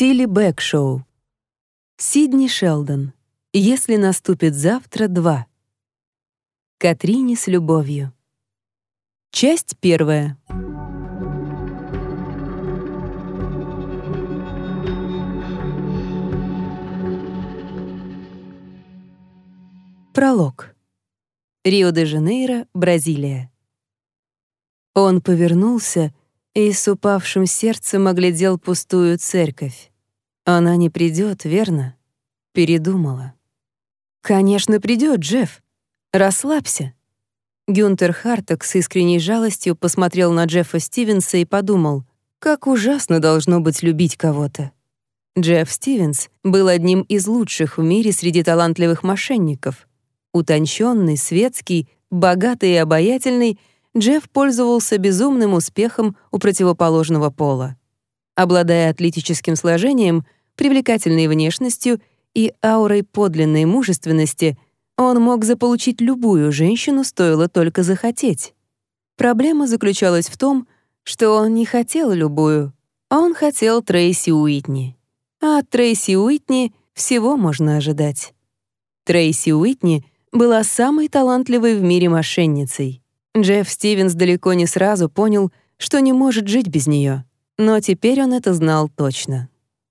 Тилли Бэкшоу. Сидни Шелдон. Если наступит завтра 2. Катрине с любовью. Часть 1. Пролог. Рио-де-Жанейро, Бразилия. Он повернулся и с упавшим сердцем оглядел пустую церковь. Она не придет, верно? Передумала. Конечно, придет, Джефф. Расслабься. Гюнтер Харток с искренней жалостью посмотрел на Джеффа Стивенса и подумал, как ужасно должно быть любить кого-то. Джефф Стивенс был одним из лучших в мире среди талантливых мошенников. Утонченный, светский, богатый и обаятельный, Джефф пользовался безумным успехом у противоположного пола. Обладая атлетическим сложением, привлекательной внешностью и аурой подлинной мужественности, он мог заполучить любую женщину, стоило только захотеть. Проблема заключалась в том, что он не хотел любую, он хотел Трейси Уитни. А от Трейси Уитни всего можно ожидать. Трейси Уитни была самой талантливой в мире мошенницей. Джефф Стивенс далеко не сразу понял, что не может жить без нее, но теперь он это знал точно.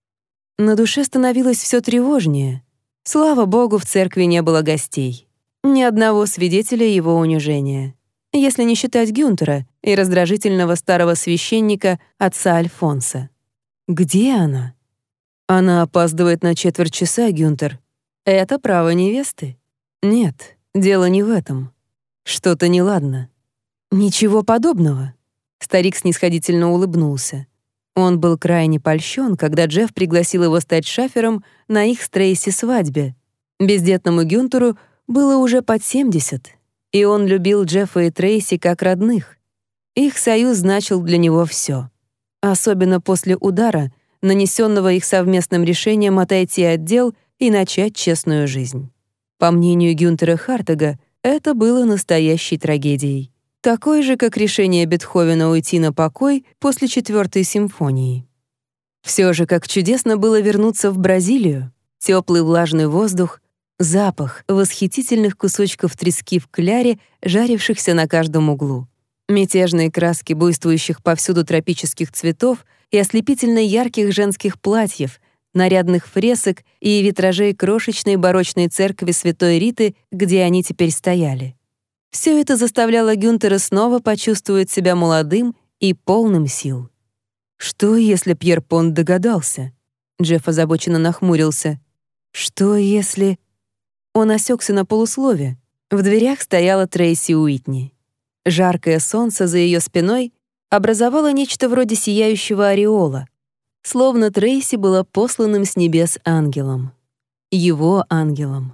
На душе становилось все тревожнее. Слава богу, в церкви не было гостей. Ни одного свидетеля его унижения. Если не считать Гюнтера и раздражительного старого священника отца Альфонса. Где она? Она опаздывает на 1/4 часа, Гюнтер. Это право невесты? Нет, дело не в этом. Что-то неладно. Ничего подобного. Старик снисходительно улыбнулся. Он был крайне польщен, когда Джефф пригласил его стать шафером на их с Трейси свадьбе. Бездетному Гюнтеру было уже под 70, и он любил Джеффа и Трейси как родных. Их союз значил для него все. Особенно после удара, нанесенного их совместным решением отойти от дел и начать честную жизнь. По мнению Гюнтера Хартога, это было настоящей трагедией. Такой же, как решение Бетховена уйти на покой после 4-й симфонии. Все же, как чудесно было вернуться в Бразилию. Теплый влажный воздух, запах восхитительных кусочков трески в кляре, жарившихся на каждом углу. Мятежные краски буйствующих повсюду тропических цветов и ослепительно ярких женских платьев, нарядных фресок и витражей крошечной барочной церкви Святой Риты, где они теперь стояли. Все это заставляло Гюнтера снова почувствовать себя молодым и полным сил. Что, если Пьер Понт догадался? Джефф озабоченно нахмурился. Что, если... Он осекся на полуслове. В дверях стояла Трейси Уитни. Жаркое солнце за ее спиной образовало нечто вроде сияющего ореола, словно Трейси была посланным с небес ангелом. Его ангелом.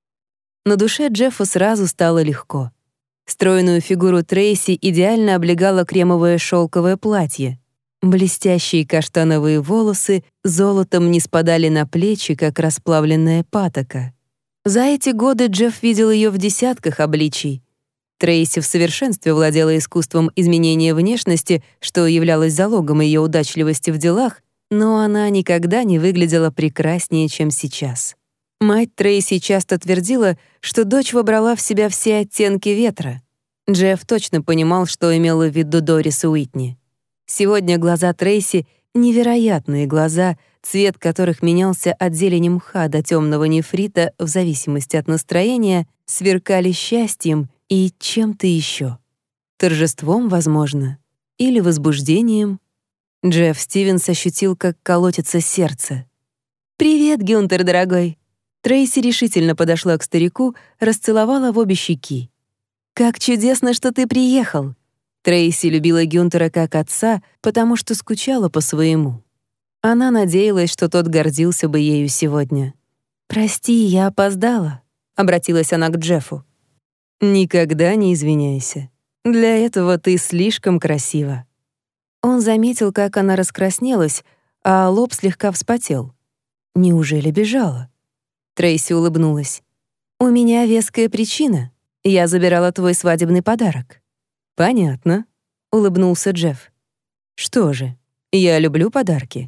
На душе Джеффа сразу стало легко. Стройную фигуру Трейси идеально облегало кремовое шелковое платье. Блестящие каштановые волосы золотом не спадали на плечи, как расплавленная патока. За эти годы Джефф видел ее в десятках обличий. Трейси в совершенстве владела искусством изменения внешности, что являлось залогом ее удачливости в делах, но она никогда не выглядела прекраснее, чем сейчас. Мать Трейси часто твердила, что дочь вобрала в себя все оттенки ветра. Джефф точно понимал, что имела в виду Дорис Уитни. Сегодня глаза Трейси — невероятные глаза, цвет которых менялся от зелени мха до темного нефрита в зависимости от настроения, сверкали счастьем и чем-то еще. Торжеством, возможно, или возбуждением. Джефф Стивенс ощутил, как колотится сердце. «Привет, Гюнтер, дорогой!» Трейси решительно подошла к старику, расцеловала в обе щеки. «Как чудесно, что ты приехал!» Трейси любила Гюнтера как отца, потому что скучала по своему. Она надеялась, что тот гордился бы ею сегодня. «Прости, я опоздала», — обратилась она к Джеффу. «Никогда не извиняйся. Для этого ты слишком красива». Он заметил, как она раскраснелась, а лоб слегка вспотел. Неужели бежала? Трейси улыбнулась. «У меня веская причина. Я забирала твой свадебный подарок». «Понятно», — улыбнулся Джефф. «Что же, я люблю подарки.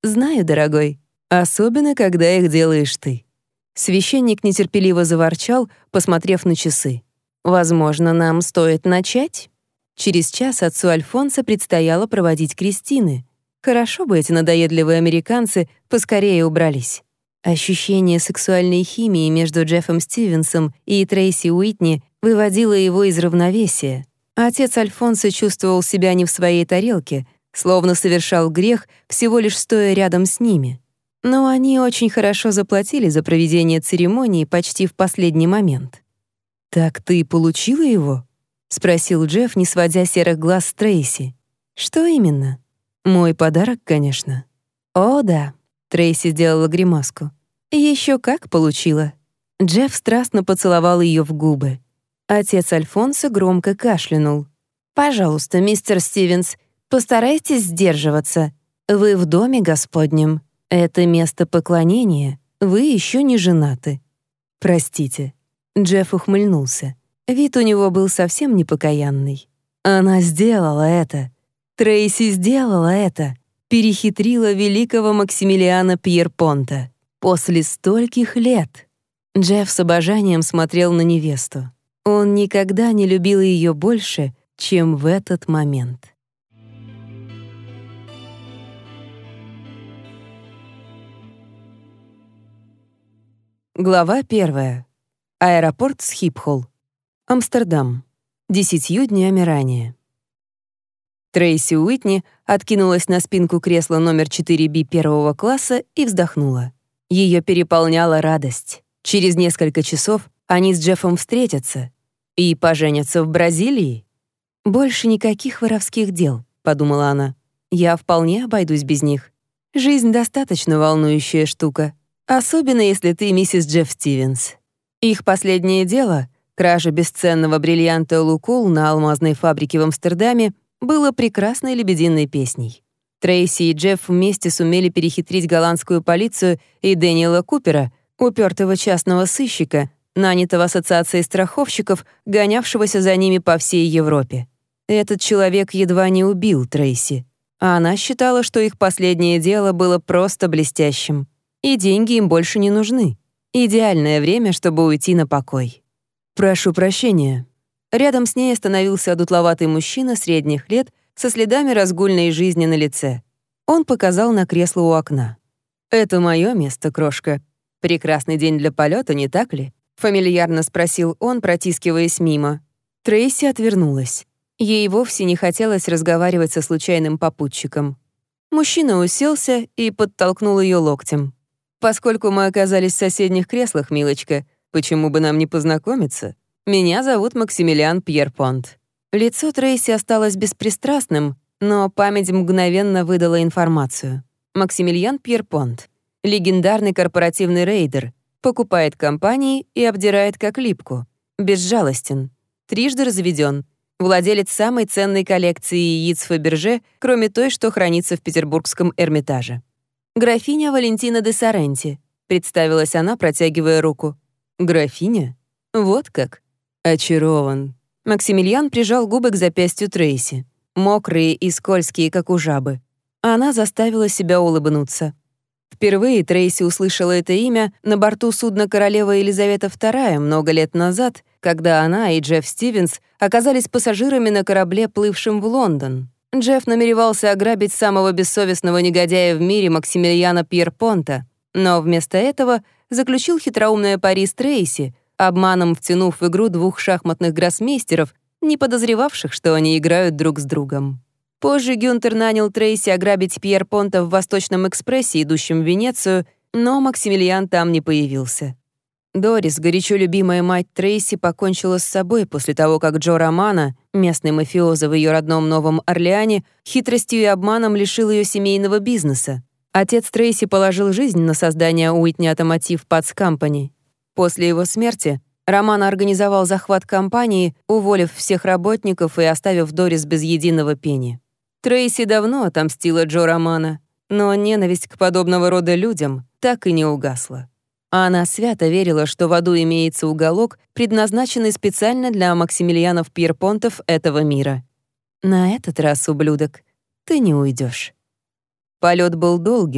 «Знаю, дорогой, особенно когда их делаешь ты». Священник нетерпеливо заворчал, посмотрев на часы. «Возможно, нам стоит начать?» Через час отцу Альфонсо предстояло проводить крестины. Хорошо бы эти надоедливые американцы поскорее убрались. Ощущение сексуальной химии между Джеффом Стивенсом и Трейси Уитни выводило его из равновесия. Отец Альфонсо чувствовал себя не в своей тарелке, словно совершал грех, всего лишь стоя рядом с ними. Но они очень хорошо заплатили за проведение церемонии почти в последний момент. «Так ты получила его?» — спросил Джефф, не сводя серых глаз с Трейси. «Что именно?» «Мой подарок, конечно». «О, да», — Трейси сделала гримаску. «Еще как получила». Джефф страстно поцеловал ее в губы. Отец Альфонсо громко кашлянул. «Пожалуйста, мистер Стивенс, постарайтесь сдерживаться. Вы в доме Господнем. Это место поклонения. Вы еще не женаты». «Простите». Джефф ухмыльнулся. Вид у него был совсем непокаянный. Она сделала это. Трейси сделала это. Перехитрила великого Максимилиана Пьерпонта. После стольких лет. Джефф с обожанием смотрел на невесту. Он никогда не любил ее больше, чем в этот момент. Глава 1. Аэропорт Схипхол. Амстердам. 10 днями ранее. Трейси Уитни откинулась на спинку кресла номер 4B первого класса и вздохнула. Ее переполняла радость. Через несколько часов они с Джеффом встретятся и поженятся в Бразилии. «Больше никаких воровских дел», — подумала она. «Я вполне обойдусь без них. Жизнь достаточно волнующая штука, особенно если ты миссис Джефф Стивенс». Их последнее дело — кража бесценного бриллианта Лукул на алмазной фабрике в Амстердаме было прекрасной лебединой песней. Трейси и Джефф вместе сумели перехитрить голландскую полицию и Дэниела Купера, упертого частного сыщика, нанятого ассоциацией страховщиков, гонявшегося за ними по всей Европе. Этот человек едва не убил Трейси, а она считала, что их последнее дело было просто блестящим, и деньги им больше не нужны. Идеальное время, чтобы уйти на покой. «Прошу прощения». Рядом с ней остановился одутловатый мужчина средних лет со следами разгульной жизни на лице. Он показал на кресло у окна. «Это мое место, крошка. Прекрасный день для полета, не так ли?» — фамильярно спросил он, протискиваясь мимо. Трейси отвернулась. Ей вовсе не хотелось разговаривать со случайным попутчиком. Мужчина уселся и подтолкнул ее локтем. «Поскольку мы оказались в соседних креслах, милочка, почему бы нам не познакомиться? Меня зовут Максимилиан Пьерпонт». Лицо Трейси осталось беспристрастным, но память мгновенно выдала информацию. Максимилиан Пьерпонт — легендарный корпоративный рейдер, покупает компании и обдирает как липку. Безжалостен, трижды разведен, владелец самой ценной коллекции яиц Фаберже, кроме той, что хранится в Петербургском Эрмитаже. «Графиня Валентина де Соренти», — представилась она, протягивая руку. «Графиня? Вот как? Очарован». Максимилиан прижал губы к запястью Трейси, мокрые и скользкие, как у жабы. Она заставила себя улыбнуться. Впервые Трейси услышала это имя на борту судна «Королева Елизавета II» много лет назад, когда она и Джефф Стивенс оказались пассажирами на корабле, плывшем в Лондон. Джефф намеревался ограбить самого бессовестного негодяя в мире Максимилиана Пьерпонта, но вместо этого заключил хитроумное пари с Трейси, обманом втянув в игру двух шахматных гроссмейстеров, не подозревавших, что они играют друг с другом. Позже Гюнтер нанял Трейси ограбить Пьерпонта в Восточном экспрессе, идущем в Венецию, но Максимилиан там не появился. Дорис, горячо любимая мать Трейси, покончила с собой после того, как Джо Романо, местный мафиоза в ее родном Новом Орлеане, хитростью и обманом лишил ее семейного бизнеса. Отец Трейси положил жизнь на создание Уитни Automotive Parts Company. После его смерти Романо организовал захват компании, уволив всех работников и оставив Дорис без единого пенни. Трейси давно отомстила Джо Романо, но ненависть к подобного рода людям так и не угасла. Она свято верила, что в аду имеется уголок, предназначенный специально для Максимилианов Пьерпонтов этого мира. На этот раз, ублюдок, ты не уйдешь. Полет был долгим,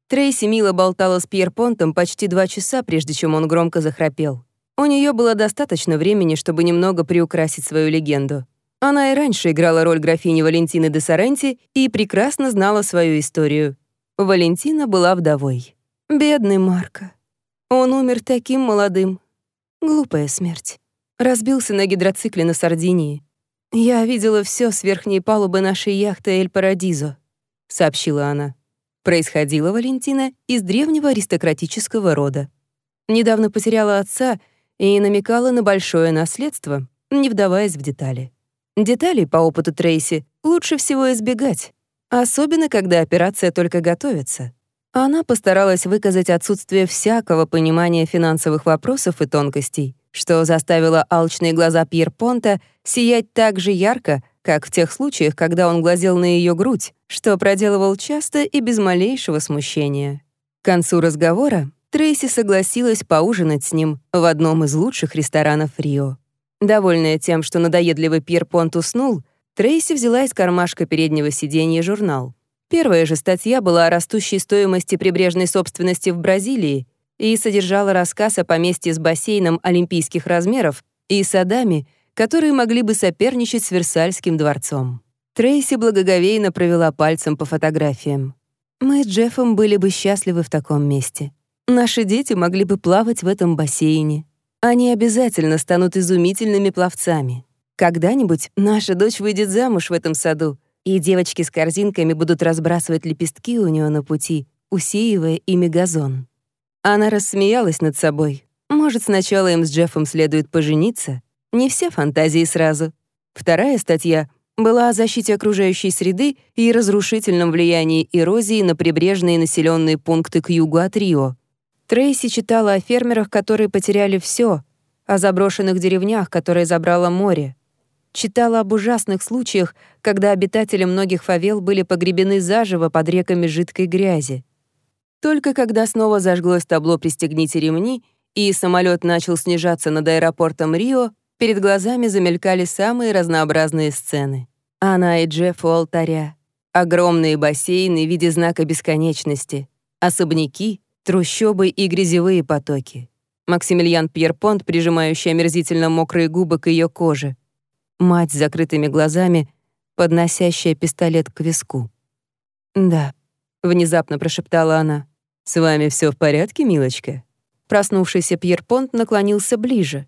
Трейси мило болтала с Пьерпонтом почти 2 часа, прежде чем он громко захрапел. У нее было достаточно времени, чтобы немного приукрасить свою легенду. Она и раньше играла роль графини Валентины де Соренти и прекрасно знала свою историю. Валентина была вдовой. Бедный Марко. Он умер таким молодым. Глупая смерть. Разбился на гидроцикле на Сардинии. «Я видела все с верхней палубы нашей яхты «Эль Парадизо», — сообщила она. Происходила Валентина из древнего аристократического рода. Недавно потеряла отца и намекала на большое наследство, не вдаваясь в детали. Деталей, по опыту Трейси, лучше всего избегать, особенно когда операция только готовится. Она постаралась выказать отсутствие всякого понимания финансовых вопросов и тонкостей, что заставило алчные глаза Пьерпонта сиять так же ярко, как в тех случаях, когда он глазел на ее грудь, что проделывал часто и без малейшего смущения. К концу разговора Трейси согласилась поужинать с ним в одном из лучших ресторанов Рио. Довольная тем, что надоедливый Пьерпонт уснул, Трейси взяла из кармашка переднего сиденья журнал. Первая же статья была о растущей стоимости прибрежной собственности в Бразилии и содержала рассказ о поместье с бассейном олимпийских размеров и садами, которые могли бы соперничать с Версальским дворцом. Трейси благоговейно провела пальцем по фотографиям. «Мы с Джеффом были бы счастливы в таком месте. Наши дети могли бы плавать в этом бассейне. Они обязательно станут изумительными пловцами. Когда-нибудь наша дочь выйдет замуж в этом саду, и девочки с корзинками будут разбрасывать лепестки у нее на пути, усеивая ими газон». Она рассмеялась над собой. Может, сначала им с Джеффом следует пожениться? Не все фантазии сразу. Вторая статья была о защите окружающей среды и разрушительном влиянии эрозии на прибрежные населенные пункты к югу от Рио. Трейси читала о фермерах, которые потеряли все, о заброшенных деревнях, которые забрало море. Читала об ужасных случаях, когда обитатели многих фавел были погребены заживо под реками жидкой грязи. Только когда снова зажглось табло «Пристегните ремни» и самолет начал снижаться над аэропортом Рио, перед глазами замелькали самые разнообразные сцены. Она и Джефф у алтаря. Огромные бассейны в виде знака бесконечности. Особняки, трущобы и грязевые потоки. Максимилиан Пьерпонт, прижимающий омерзительно мокрые губы к ее коже. Мать с закрытыми глазами, подносящая пистолет к виску. «Да», — внезапно прошептала она. «С вами все в порядке, милочка?» Проснувшийся Пьерпонт наклонился ближе.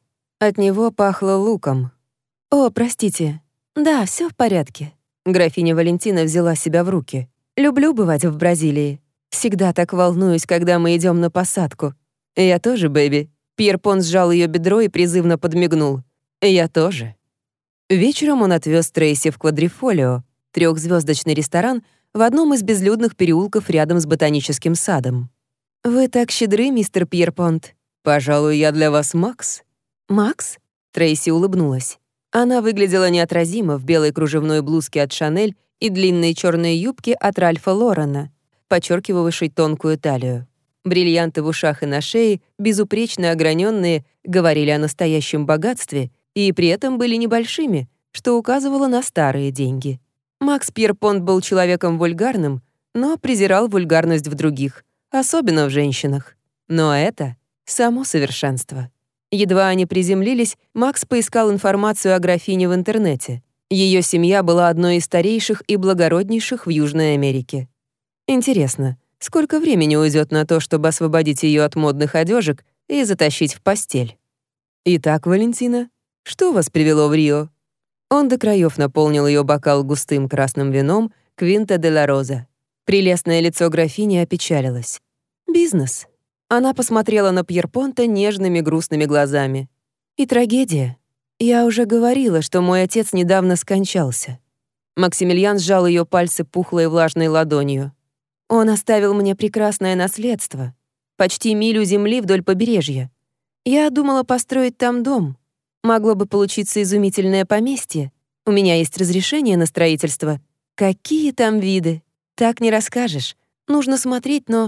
От него пахло луком. «О, простите. Да, все в порядке». Графиня Валентина взяла себя в руки. «Люблю бывать в Бразилии. Всегда так волнуюсь, когда мы идем на посадку». «Я тоже, бэби». Пьерпонт сжал ее бедро и призывно подмигнул. «Я тоже». Вечером он отвез Трейси в Квадрифолио, 3-звездочный ресторан в одном из безлюдных переулков рядом с ботаническим садом. «Вы так щедры, мистер Пьерпонт». «Пожалуй, я для вас Макс». «Макс?» Трейси улыбнулась. Она выглядела неотразимо в белой кружевной блузке от Шанель и длинной черной юбке от Ральфа Лорена, подчеркивавшей тонкую талию. Бриллианты в ушах и на шее, безупречно ограненные, говорили о настоящем богатстве и при этом были небольшими, что указывало на старые деньги. Макс Пьерпонт был человеком вульгарным, но презирал вульгарность в других, особенно в женщинах. Но это само совершенство. Едва они приземлились, Макс поискал информацию о графине в интернете. Ее семья была одной из старейших и благороднейших в Южной Америке. Интересно, сколько времени уйдет на то, чтобы освободить ее от модных одежек и затащить в постель? «Итак, Валентина, что вас привело в Рио?» Он до краев наполнил ее бокал густым красным вином «Квинта де ла Роза». Прелестное лицо графини опечалилось. «Бизнес». Она посмотрела на Пьерпонта нежными грустными глазами. «И трагедия. Я уже говорила, что мой отец недавно скончался». Максимилиан сжал ее пальцы пухлой влажной ладонью. «Он оставил мне прекрасное наследство. Почти милю земли вдоль побережья. Я думала построить там дом. Могло бы получиться изумительное поместье. У меня есть разрешение на строительство. Какие там виды? Так не расскажешь. Нужно смотреть, но...»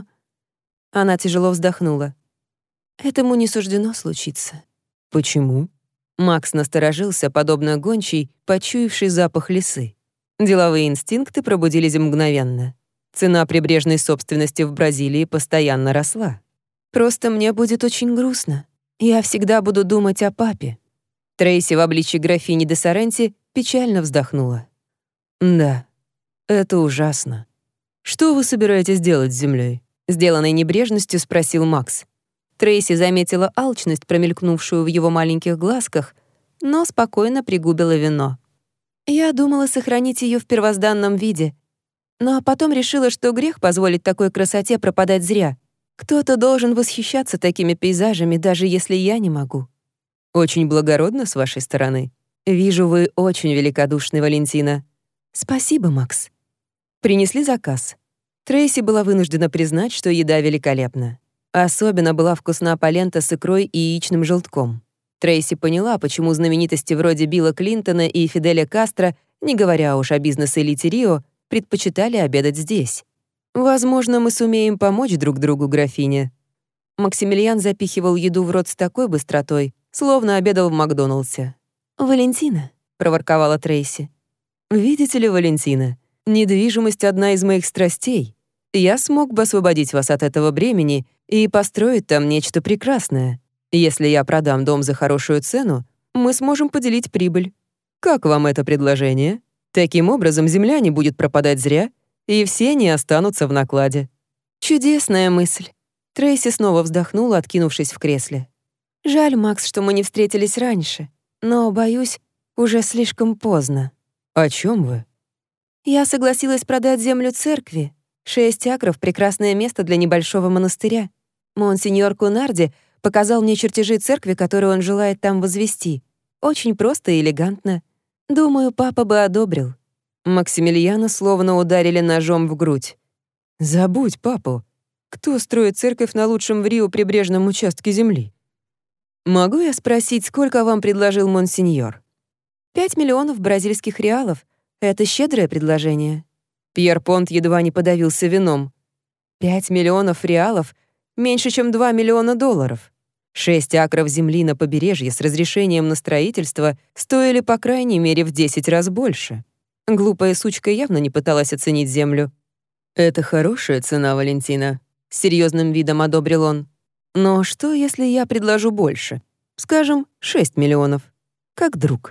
Она тяжело вздохнула. «Этому не суждено случиться». «Почему?» Макс насторожился, подобно гончей, почуявшей запах лисы. Деловые инстинкты пробудились мгновенно. Цена прибрежной собственности в Бразилии постоянно росла. Просто мне будет очень грустно. Я всегда буду думать о папе». Трейси в обличье графини де Соренти печально вздохнула. «Да, это ужасно. Что вы собираетесь делать с землей?» Сделанной небрежностью спросил Макс. Трейси заметила алчность, промелькнувшую в его маленьких глазках, но спокойно пригубила вино. «Я думала сохранить ее в первозданном виде, но потом решила, что грех позволить такой красоте пропадать зря. Кто-то должен восхищаться такими пейзажами, даже если я не могу». «Очень благородно с вашей стороны. Вижу, вы очень великодушны, Валентина». «Спасибо, Макс». Принесли заказ. Трейси была вынуждена признать, что еда великолепна. Особенно была вкусна полента с икрой и яичным желтком. Трейси поняла, почему знаменитости вроде Билла Клинтона и Фиделя Кастро, не говоря уж о бизнес-элите Рио, предпочитали обедать здесь. «Возможно, мы сумеем помочь друг другу, графиня». Максимилиан запихивал еду в рот с такой быстротой, словно обедал в Макдоналдсе. «Валентина», — проворковала Трейси. «Видите ли, Валентина, недвижимость — одна из моих страстей. Я смог бы освободить вас от этого бремени и построить там нечто прекрасное. Если я продам дом за хорошую цену, мы сможем поделить прибыль. Как вам это предложение? Таким образом, земля не будет пропадать зря, и все не останутся в накладе». «Чудесная мысль». Трейси снова вздохнула, откинувшись в кресле. «Жаль, Макс, что мы не встретились раньше, но, боюсь, уже слишком поздно». «О чем вы?» «Я согласилась продать землю церкви. 6 акров — прекрасное место для небольшого монастыря. Монсеньор Кунарди показал мне чертежи церкви, которую он желает там возвести. Очень просто и элегантно. Думаю, папа бы одобрил». Максимилиана словно ударили ножом в грудь. «Забудь папу. Кто строит церковь на лучшем в Рио прибрежном участке земли?» «Могу я спросить, сколько вам предложил монсеньор?» 5 миллионов бразильских реалов. Это щедрое предложение». Пьер Понт едва не подавился вином. 5 миллионов реалов — меньше, чем 2 миллиона долларов. 6 акров земли на побережье с разрешением на строительство стоили по крайней мере в 10 раз больше. Глупая сучка явно не пыталась оценить землю. «Это хорошая цена, Валентина», — с серьезным видом одобрил он. «Но что, если я предложу больше? Скажем, 6 миллионов. Как друг.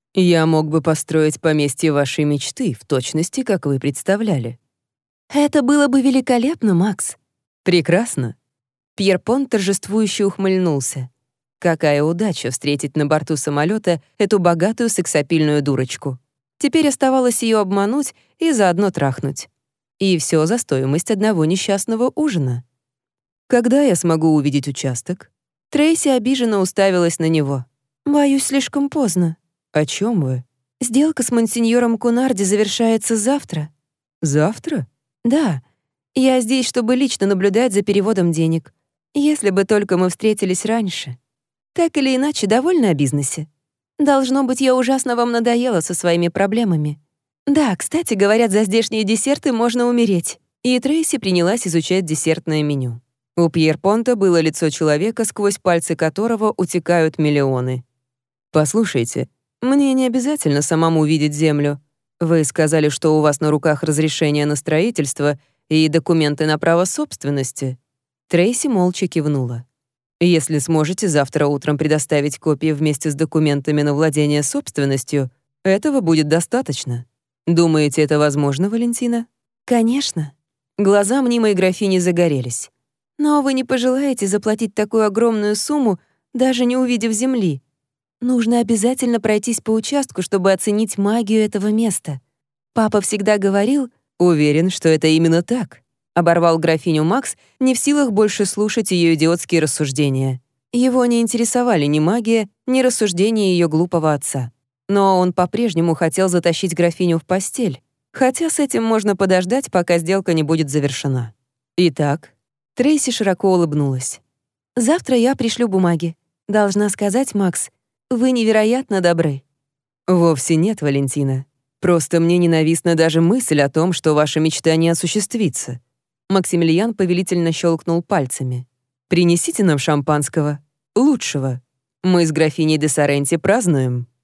Я мог бы построить поместье вашей мечты в точности, как вы представляли». «Это было бы великолепно, Макс». «Прекрасно». Пьер Понт торжествующе ухмыльнулся. Какая удача встретить на борту самолета эту богатую сексапильную дурочку. Теперь оставалось ее обмануть и заодно трахнуть. И все за стоимость одного несчастного ужина. «Когда я смогу увидеть участок?» Трейси обиженно уставилась на него. «Боюсь, слишком поздно». «О чем вы?» «Сделка с монсеньором Кунарди завершается завтра». «Завтра?» «Да. Я здесь, чтобы лично наблюдать за переводом денег. Если бы только мы встретились раньше. Так или иначе, довольны о бизнесе? Должно быть, я ужасно вам надоела со своими проблемами. Да, кстати, говорят, за здешние десерты можно умереть». И Трейси принялась изучать десертное меню. У Пьер Понта было лицо человека, сквозь пальцы которого утекают миллионы. «Послушайте, мне не обязательно самому видеть землю. Вы сказали, что у вас на руках разрешение на строительство и документы на право собственности». Трейси молча кивнула. «Если сможете завтра утром предоставить копии вместе с документами на владение собственностью, этого будет достаточно. Думаете, это возможно, Валентина?» «Конечно». Глаза мнимой графини загорелись. «Но вы не пожелаете заплатить такую огромную сумму, даже не увидев земли. Нужно обязательно пройтись по участку, чтобы оценить магию этого места. Папа всегда говорил...» «Уверен, что это именно так», — оборвал графиню Макс, не в силах больше слушать ее идиотские рассуждения. Его не интересовали ни магия, ни рассуждения ее глупого отца. Но он по-прежнему хотел затащить графиню в постель, хотя с этим можно подождать, пока сделка не будет завершена. «Итак», — Трейси широко улыбнулась. «Завтра я пришлю бумаги. Должна сказать, Макс, вы невероятно добры». «Вовсе нет, Валентина. Просто мне ненавистна даже мысль о том, что ваша мечта не осуществится». Максимилиан повелительно щелкнул пальцами. «Принесите нам шампанского. Лучшего. Мы с графиней де Соренти празднуем».